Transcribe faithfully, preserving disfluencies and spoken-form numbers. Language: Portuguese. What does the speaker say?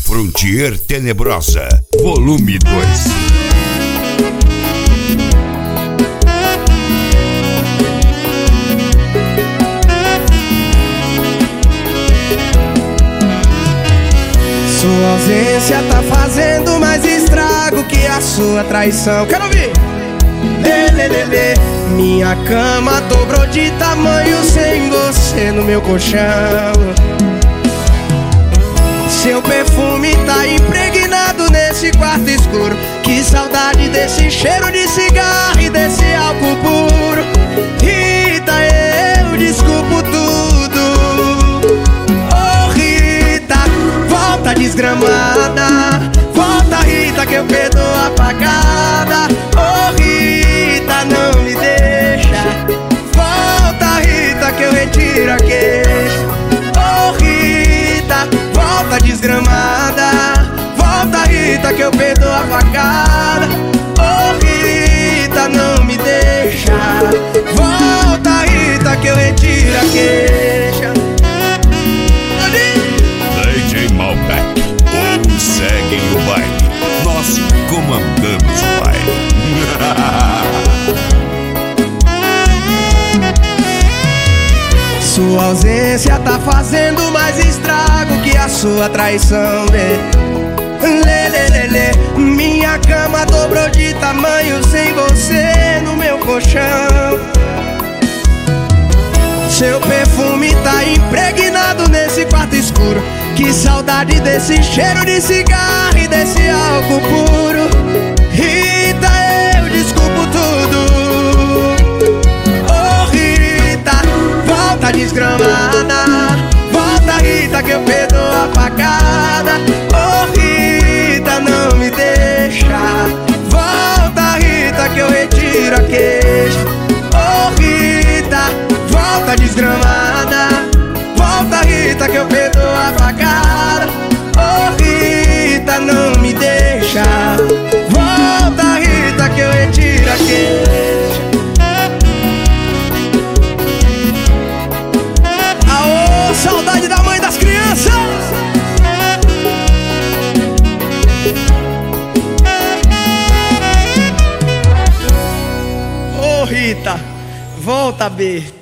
Frontier Tenebrosa, volume dois. Sua ausência tá fazendo mais estrago que a sua traição. Quero ouvir! Lê, lê, lê, lê. Minha cama dobrou de tamanho sem você no meu colchão. Seu perfume tá impregnado nesse quarto escuro. Que saudade desse cheiro de cigarro e desse álcool puro. Rita, eu desculpo tudo. Oh Rita, volta desgramada. Volta Rita que eu perdoo apagada. Oh Rita, não me deixa. Volta Rita que eu retiro a queixa. Oh Rita, volta desgramada. Volta Rita que eu perdoo a facada. Oh Rita, não me deixa. Volta Rita que eu retiro a queixa. D J Malbec, ou seguem o baile. Nós comandamos o baile. Sua ausência tá fazendo mais estrago que a sua traição, né? Lê, lê, lê, lê. Minha cama dobrou de tamanho sem você no meu colchão. Seu perfume tá impregnado nesse quarto escuro. Que saudade desse cheiro de cigarro e desse álcool puro. Rita, eu desculpo tudo. Oh Rita, volta desgramada. Volta Rita que eu perdoo a facada. Oh Rita, não me deixa. Volta Rita que eu retiro a queixa. Oh Rita, volta desgramada. Volta Rita que eu perdoo a facada. Oh Rita, não me deixa. Volta Rita que eu retiro a queixa. Aô, saudade da mãe das crianças. Ô Rita, volta B.